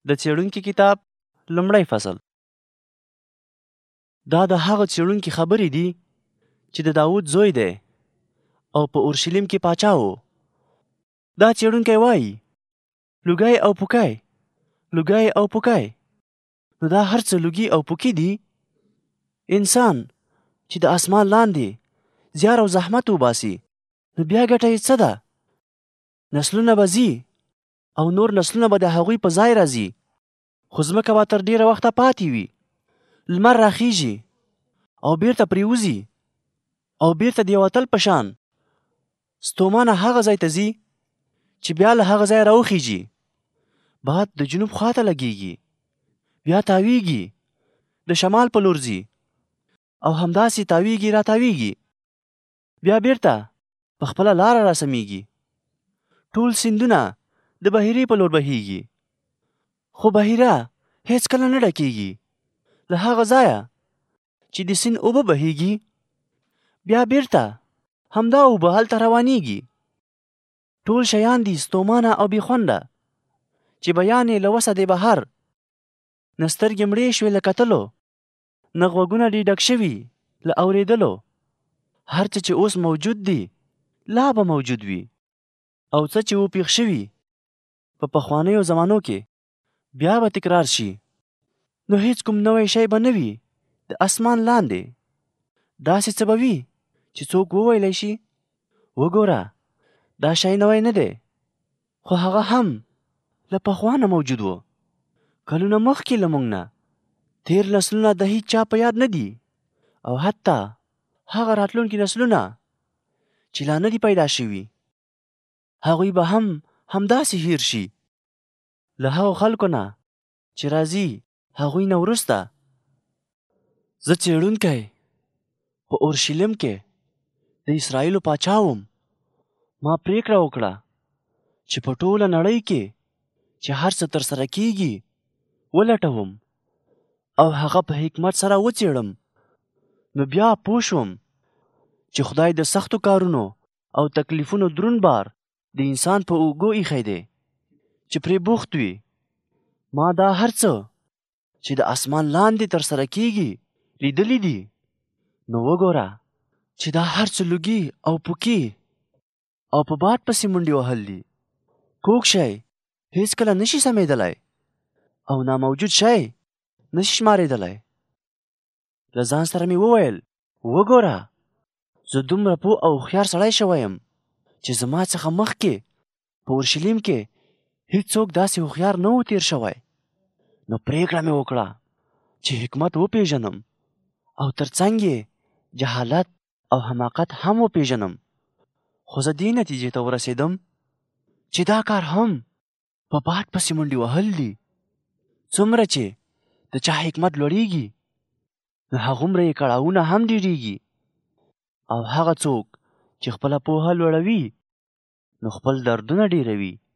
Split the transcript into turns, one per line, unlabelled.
د څېړونکي کتاب لومړی فصل. دا د هغه څېړونکي خبرې دي چې د داود زوی دی او په اورشلیم کې پاچا و. دا څېړونکی وایي لوګی او پوکی، لوګی او پوکی. نو دا هر څه لوګي او پوکي دي. انسان چې د اسمان لاندې زیار او زحمت وباسي، نو بیا ګټه یې څه ده؟ نسلونه به ځي او نور نسلونه به د هغوی په ځای راځي، خو ځمکه به تر ډېره وخته پاتې وي. لمر راخیږي او بیرته پرېوځي او بیرته د یو اتل په شان ستومانه هغه ځای ته ځي چې بیا له هغه ځایه راوخیږي. باد د جنوب خواته لګیږي، بیا تاویږي، د شمال په لور ځي او همداسې تاویږي را تاویږي، بیا بیرته په خپله لاره راسمیږي. ټول سیندونه د بحیرې په لور بهیږي، خو بحیره هیڅکله نه ډکیږي. له هغه ځایه چې د سیند اوبه بهیږي، بیا بیرته همدا اوبه هلته روانیږي. ټول شیان دي ستومانه او بې خونده چې بیان یې له وسه دی بهر. نه سترګې مړې شوې له کتلو، نه غوږونه دې ډک شوي له اورېدلو. هر څه چې اوس موجود دي لا به موجود وي، او څه چې وپېښ شوي په پخوانیو زمانو کې بیا به تکرار شي. نو هیڅ کوم نوی شی به نه وي د اسمان لاندې. داسې څه به وي چې څوک وویلی شي وګوره دا شی نوی نه دی، خو هغه هم له پخوا نه موجود و. کلونه مخکې له موږ نه تیر نسلونه د هیچ چا په یاد نه دي، او حتی هغه راتلونکي نسلونه چې لا نه دي پیدا شوي، هغوی به هم همداسې هیر شي له هغو خلکو نه چې راځي هغوی نه وروسته. زه څېړونکی په اورشلیم کې د اسرائیلو پاچا وم. ما پریکړه وکړه چې په ټوله نړۍ کې چې هر څه ترسره کیږي ولټوم او هغه په حکمت سره وڅېړم. نو بیا پوه شوم چې خدای د سختو کارونو او تکلیفونو درون بار د انسان په اوږو ایښی دی چې پرې بوخت وي. ما دا هر څه چې د اسمان لاندې ترسره کیږي لیدلی دي. نو وګوره چې دا هر څه لوګي او پوکي او په باد پسې منډې وهل دي. کوږ شی هیڅکله نشي سمیدلی او ناموجود شی نشي شمارېدلی. له ځان سره مې وویل وګوره زه دومره پوه او هوښیار سړی شوی یم چې زما څخه مخکې په اورشلیم کې هیڅوک داسې هوښیار نه و تیر شوی. نو پریکړه مې وکړه چې حکمت وپېژنم او ترڅنګ یې جهالت او حماقت هم وپېژنم. خو زه دې نتیجې ته ورسېدم چې دا کار هم په باد پسې منډې وهل دي. څومره چې د چا حکمت لوړیږي، نو هغومره یې کړاوونه هم ډېرېږي. او هغه څوک چې خپله پوهه لوړوي، نو خپل دردونه ډېروي.